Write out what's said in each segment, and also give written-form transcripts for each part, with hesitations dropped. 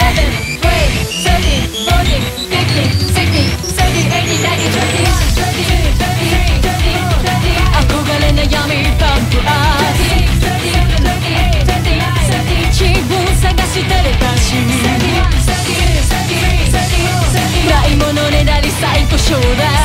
ないものねだり最高賞だ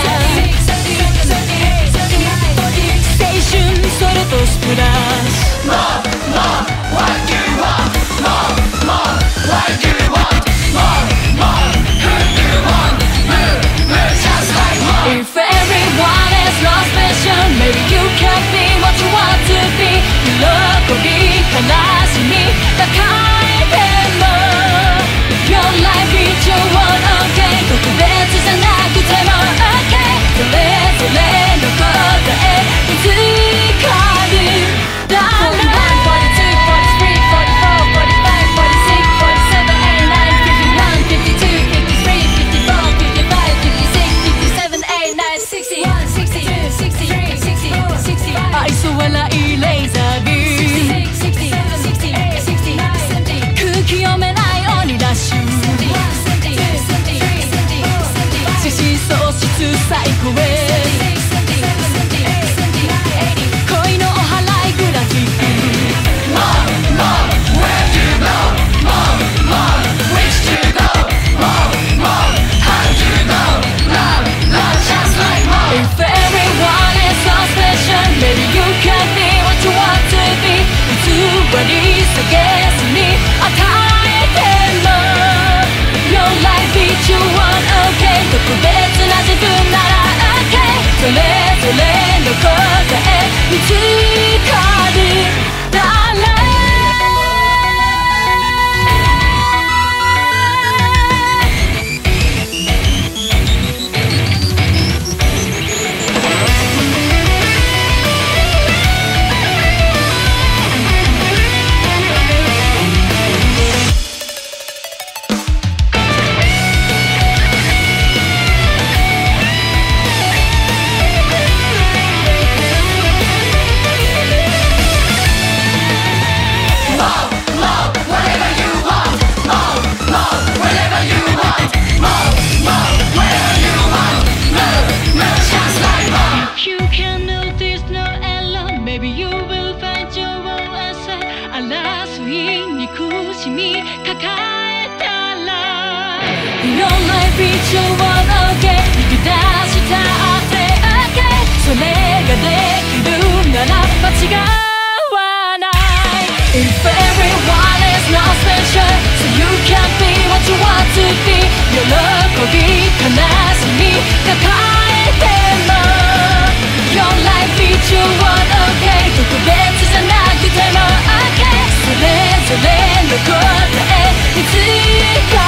青春それとスプラッシュ More, what you want More, what you want More, who you want Move, just like more If everyone is not special Maybe you can be what you want to be 喜び悲しみ抱えても Your life is your one okay 特別じゃなくても okay それぞれの答え見つかるだろう 愛想笑いレーザービーム空気読めない鬼ダッシュ獅子喪失サイコウェイ恋のお祓いグラフィック More, where you go More, which to go More, how you know Love, just like more If everyone is so special Maybe you can be what you want to be 偽り下げずに与えても Your life is your one okay 特別な自分なら okay それぞれの答え見つかるだろう You can notice no error Maybe you will find your own answer 争い憎しみ抱えたら Your life is your one okay 逃げ出したって okay それができるなら間違わない If everyone is not special So you can be what you want to be 喜び悲しみ抱えてもYour life is your one okay 特別じゃなくても okay それぞれの答え見つか